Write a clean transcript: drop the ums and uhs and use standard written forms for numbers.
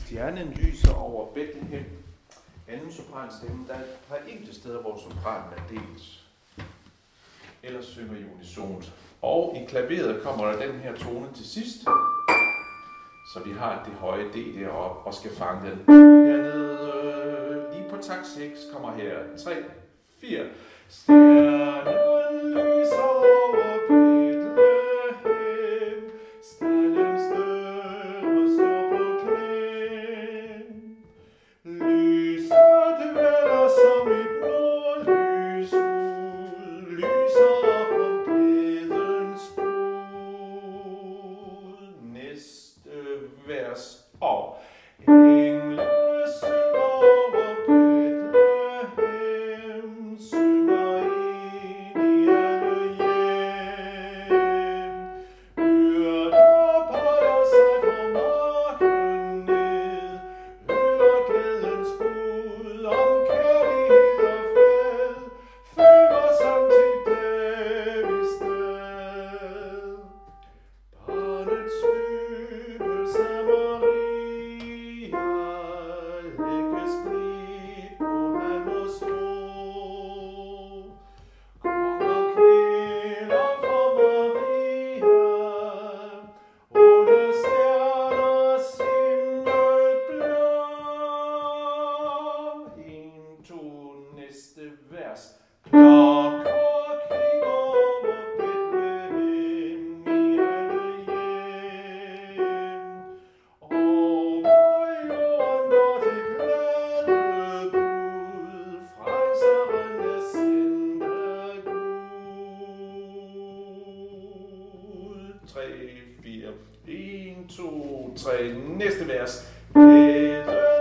Stjernen lyser over Bethlehem. Anden sopranstemme, der er et par enkelte steder, hvor sopranen er delt. Ellers synger I unisont. Og i klaveret kommer der den her tone til sidst. Så vi har det høje D deroppe og skal fange den. Hernede, lige på takt 6, kommer her 3, 4. Stjernen lyser over Bethlehem, stallens døre står på klem. Lyset dvæler som et nordlys ud, lyser op om glædens bud. Næste vers og engle synger over Bethlehem, synger ind i alle hjem. Hyrder bøjer sig fra marken ned, hører glædens bud om kærlighed og fred, følger sang til Davids stad. Barnets fødelse af Maria, lægges blidt på han må stå. Konger knæler for Maria, under stjerners himmelblå. 1, 2, næste vers. Klokker klinger over Bethlehem i alle hjem. Over jorden går det glade bud, frelseren er sendt af Gud. 3, 4, 1, 2, 3, næste vers. Glæde